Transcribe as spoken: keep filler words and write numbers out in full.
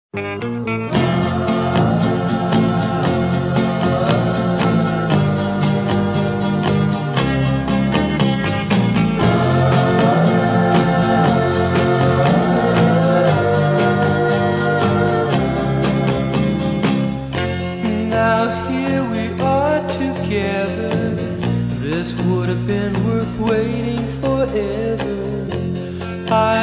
Now here we are together. This would have been worth waiting forever. I